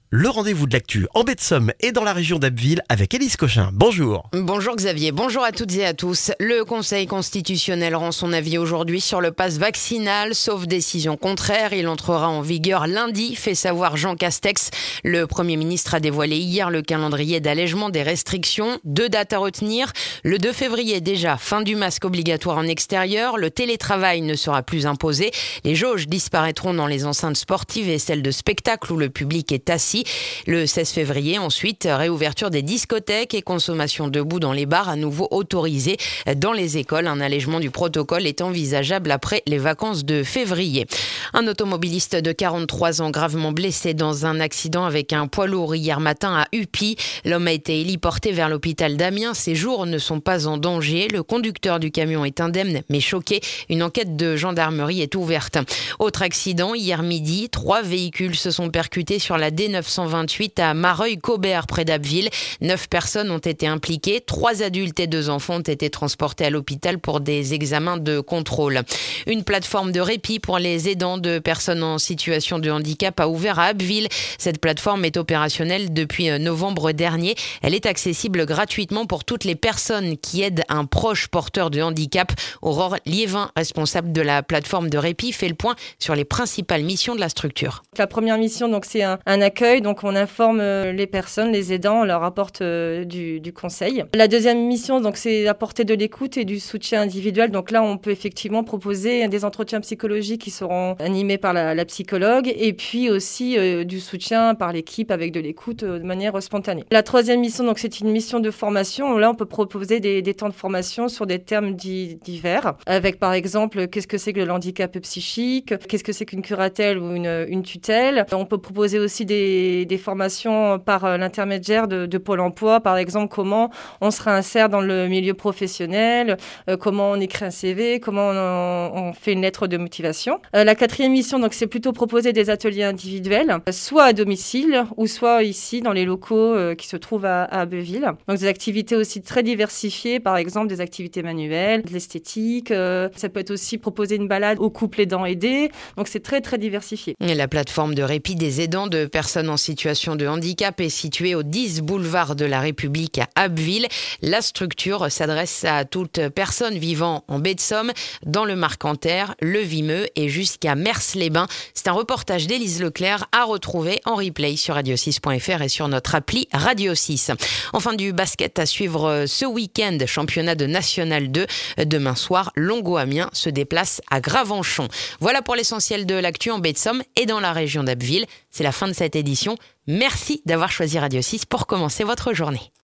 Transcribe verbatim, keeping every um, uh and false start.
Le rendez-vous de l'actu en baie de Somme et dans la région d'Abbeville avec Élise Cochin. Bonjour. Bonjour Xavier, bonjour à toutes et à tous. Le Conseil constitutionnel rend son avis aujourd'hui sur le pass vaccinal. Sauf décision contraire, il entrera en vigueur lundi, fait savoir Jean Castex. Le Premier ministre a dévoilé hier le calendrier d'allègement des restrictions. Deux dates à retenir. Le deux février déjà, fin du masque obligatoire en extérieur. Le télétravail ne sera plus imposé. Les jauges disparaîtront dans les enceintes sportives et celles de spectacle où le public est assis. Le seize février, ensuite, réouverture des discothèques et consommation debout dans les bars à nouveau autorisée. Dans les écoles, un allègement du protocole est envisageable après les vacances de février. Un automobiliste de quarante-trois ans gravement blessé dans un accident avec un poids lourd hier matin à Uppy. L'homme a été héliporté vers l'hôpital d'Amiens. Ses jours ne sont pas en danger. Le conducteur du camion est indemne mais choqué. Une enquête de gendarmerie est ouverte. Autre accident, hier midi, trois véhicules se sont percutés sur la D neuf cent vingt-huit à Mareuil-Cobert près d'Abbeville. Neuf personnes ont été impliquées. Trois adultes et deux enfants ont été transportés à l'hôpital pour des examens de contrôle. Une plateforme de répit pour les aidants de personnes en situation de handicap a ouvert à Abbeville. Cette plateforme est opérationnelle depuis novembre dernier. Elle est accessible gratuitement pour toutes les personnes qui aident un proche porteur de handicap. Aurore Liévin, responsable de la plateforme de répit, fait le point sur les principales missions de la structure. La première mission, donc, c'est un, un accueil. Donc, on informe les personnes, les aidants, on leur apporte euh, du, du conseil. La deuxième mission, donc, c'est apporter de l'écoute et du soutien individuel. Donc là, on peut effectivement proposer des entretiens psychologiques qui seront animés par la, la psychologue et puis aussi euh, du soutien par l'équipe avec de l'écoute euh, de manière spontanée. La troisième mission, donc, c'est une mission de formation. Là, on peut proposer des, des temps de formation sur des termes dits, divers, avec par exemple, qu'est-ce que c'est que le handicap psychique, qu'est-ce que c'est qu'une curatelle ou une, une tutelle. On peut proposer aussi des, des formations par l'intermédiaire de, de Pôle emploi, par exemple, comment on se réinsère dans le milieu professionnel, euh, comment on écrit un C V, comment on, on fait une lettre de motivation. Euh, la quatrième mission, donc, c'est plutôt proposer des ateliers individuels, soit à domicile ou soit ici dans les locaux euh, qui se trouvent à, à Abbeville. Donc des activités aussi très diversifiées, par exemple des activités manuelles, de l'esthétique. Euh, ça peut être aussi proposer une balade aux couples aidants aidés. Donc c'est très très diversifié. Et la plateforme de répit des aidants de personnes en situation de handicap est située au dix boulevard de la République à Abbeville. La structure s'adresse à toute personne vivant en baie de Somme, dans le Marcanterre, le Vimeux et jusqu'à Mers-les-Bains. C'est un reportage d'Élise Leclerc à retrouver en replay sur radio six point f r et sur notre appli Radio six. Enfin, du basket à suivre ce week-end, championnat de National deux. Demain soir, Longo-Amiens se déplace à Gravenchon. Voilà pour l'essentiel de l'actu en baie de Somme et dans la région d'Abbeville. C'est la fin de cette édition. Merci d'avoir choisi Radio six pour commencer votre journée.